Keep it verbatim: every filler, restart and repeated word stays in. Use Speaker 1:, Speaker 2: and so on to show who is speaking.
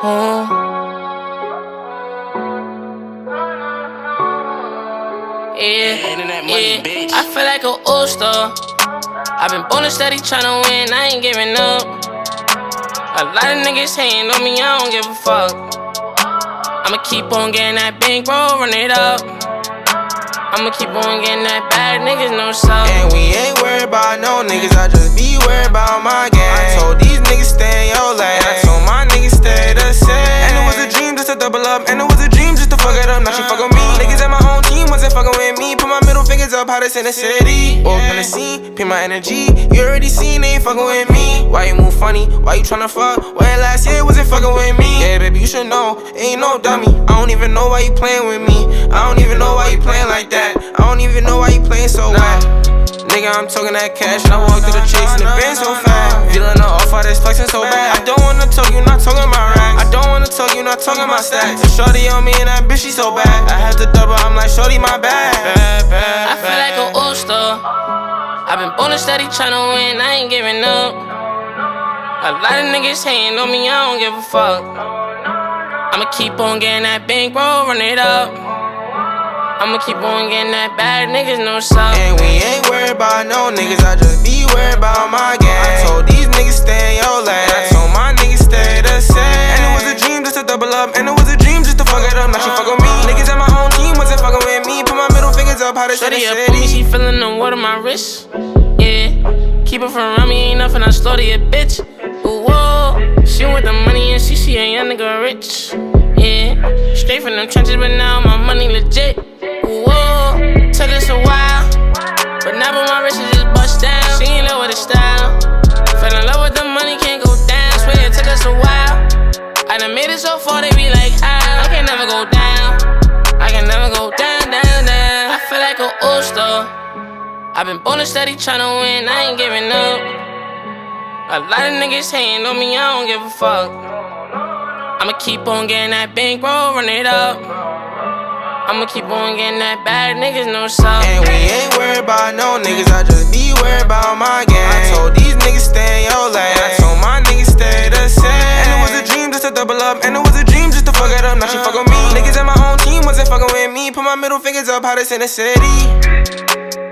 Speaker 1: Oh. Yeah, yeah, I feel like an all-star. I've been ballin' steady tryna win, I ain't giving up. A lot of niggas hating on me, I don't give a fuck. I'ma keep on getting that bank, bro, run it up. I'ma keep on getting that bad, niggas no suck.
Speaker 2: And we ain't worried about no niggas, I just be worried about my gang. I told these niggas stay in your lane, I told my niggas stay the same. And it was a dream just to double up, and it was a dream just to fuck it up. Now she fuck with me. Niggas at my own team wasn't fucking with me. Put my middle fingers up, hottest in the city. Walk on the scene, pay my energy. You already seen they ain't fucking with me. Why you move funny? Why you tryna fuck? When last year wasn't fucking with me. Yeah, baby, you should know, ain't no dummy. I don't even know why you playing with me. I don't even know why you playing like that. I don't even know why you playing so wet. Nigga, I'm talking that cash, and I walk through the chase and the band so fast. Feeling the off, all this flexing so bad. I don't wanna talk, you not talking about racks. I don't wanna talk, you not talking about stacks. Shorty on me and that bitch, she so bad. I had to double, I'm like, shorty, my bad. Bad, bad,
Speaker 1: I feel like an all-star. I've been ballin' steady tryna win, I ain't giving up. A lot of niggas hating on me, I don't give a fuck. I'ma keep on getting that bank, bro, run it up. I'ma keep on getting that bad, niggas no suck.
Speaker 2: And we ain't worried about no niggas, I just be worried about my gang. I told these niggas stay in your lane, I told my niggas stay the same. And it was a dream just to double up, and it was a dream just to fuck it up. Now she fuck with me. Niggas at my own team wasn't fucking with me. Put my middle fingers up, hottest in the
Speaker 1: Shorty
Speaker 2: city.
Speaker 1: up on me, she feelin' the water my wrist. Yeah, keep it from around me, ain't nothing, I slaughter your bitch. Ooh, whoa, she want the money and she see a young nigga rich. Yeah, straight from them trenches, but now my money legit. Ooh, whoa, took us a while, but now but my wrist is just bust down. She in love with the style, fell in love with the money, can't go down. Swear it took us a while, I done made it so far, they be like, how? I can never go down, I can never go down, down, down. I feel like an all-star. I've been ballin' steady tryna win, I ain't giving up. A lot of niggas hating on me, I don't give a fuck. I'ma keep on getting that bank, bro, run it up. I'ma keep on getting that bad, niggas no suck.
Speaker 2: And we ain't worried about no niggas, I just be worried about my gang. I told these niggas stay in your lane, I told my niggas stay the same. And it was a dream just to double up, and it was a dream just to fuck it up. Now she fuck with me. Niggas at my own team wasn't fucking with me. Put my middle fingers up, hottest in the city.